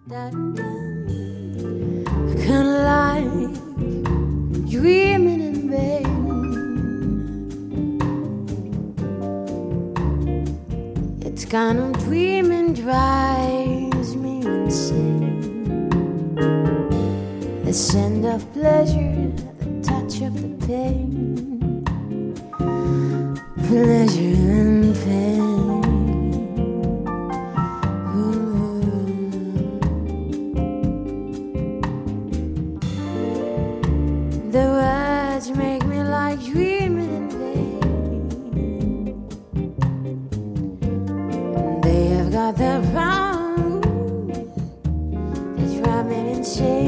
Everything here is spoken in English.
I kinda like dreaming in vain. It's kind of dreaming drives me insane. The scent of pleasure, the touch of the pain, pleasure and pain. The words make me like dreaming in vain. And they have got the power to drive me insane.